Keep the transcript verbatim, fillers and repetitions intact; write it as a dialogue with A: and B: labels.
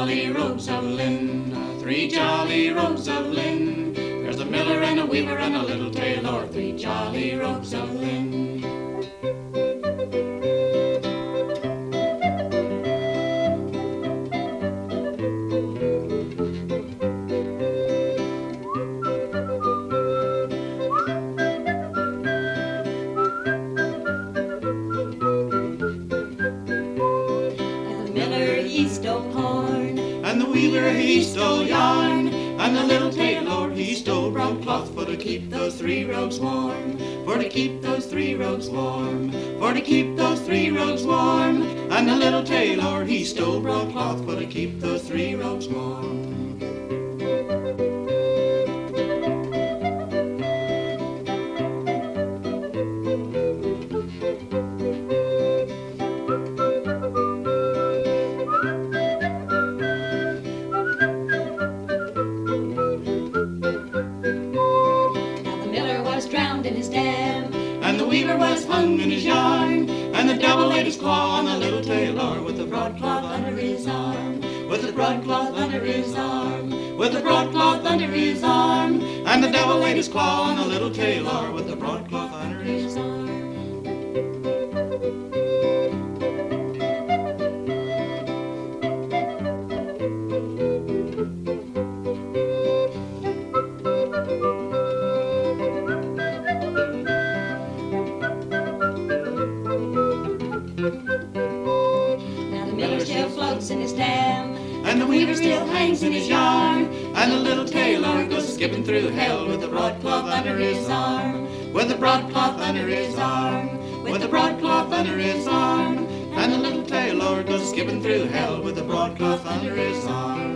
A: jolly robes of linen, three jolly robes of linen. There's a miller and a weaver and a little tailor, three jolly robes of linen.
B: He stole corn,
A: and the weaver he stole yarn, and the little tailor he stole broadcloth for to keep those three robes warm, for to keep those three robes warm, for to keep those three robes warm. And the little tailor he stole broadcloth for to keep those three robes warm.
B: drowned in his dam,
A: and the weaver was hung in his yarn, and the devil laid his claw on the little tailor with the broadcloth under his arm, with the broadcloth under his arm, with the broadcloth under his arm. And the devil laid his claw on the little tailor with the broadcloth under his arm.
B: Now the miller still floats in his dam,
A: and the weaver still hangs in his yarn, and the little tailor goes skipping through hell with the broadcloth under his arm, with the broadcloth under his arm, with the broadcloth under his arm. And the little tailor goes skipping through hell with the broadcloth under his arm.